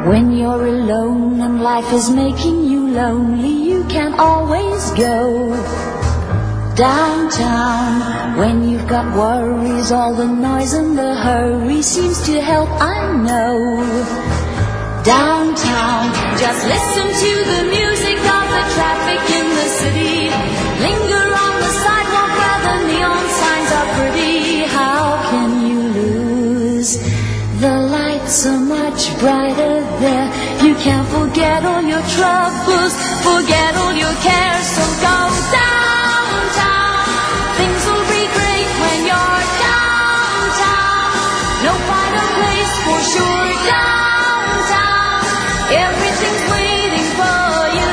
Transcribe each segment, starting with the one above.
When you're alone and life is making you lonely, you can always go downtown. When you've got worries, all the noise and the hurry seems to help, I know. Downtown, just listen to the music of the traffic in the city. Linger on the sidewalk where the neon signs are pretty. How can you lose? The lights are much brighter there. You can forget all your troubles, forget all your cares. So go downtown. Things will be great when you're downtown. No brighter place for sure. Downtown, everything's waiting for you.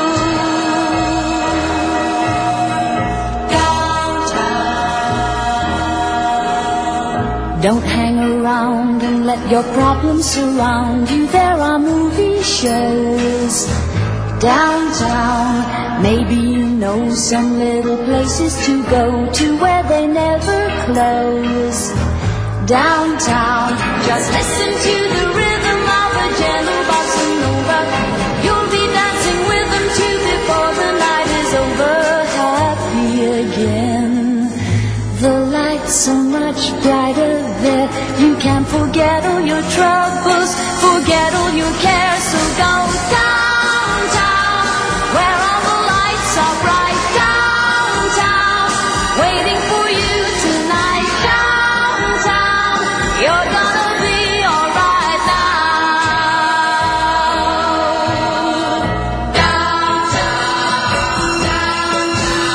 Downtown. Don't hang around and let your problems surround you. There are movie shows downtown. Maybe you know some little places to go to where they never close. Downtown, just listen to the rhythm of a gentle bossa nova. You'll be dancing with them too before the night is over. Happy again. The lights are much brighter there. You can forget all your troubles, forget all your cares. So go downtown, where all the lights are bright. Downtown, waiting for you tonight. Downtown, you're gonna be alright now. Downtown.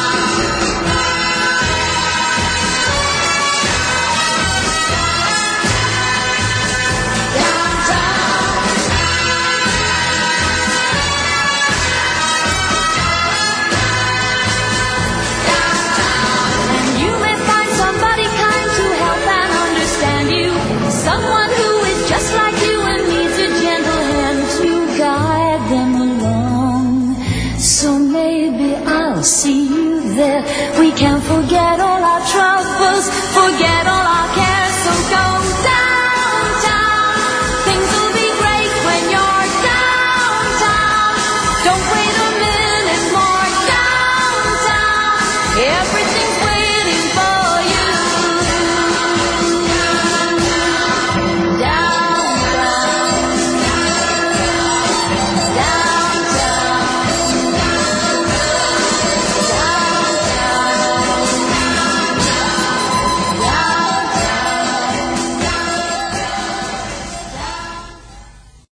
And you may find somebody kind to help and understand you. Someone who is just like you and needs a gentle hand to guide them along. So maybe I'll see you there. We can forget all our troubles, forget all our cares. So go downtown. Things will be great when you're downtown. Don't wait a minute more. Downtown.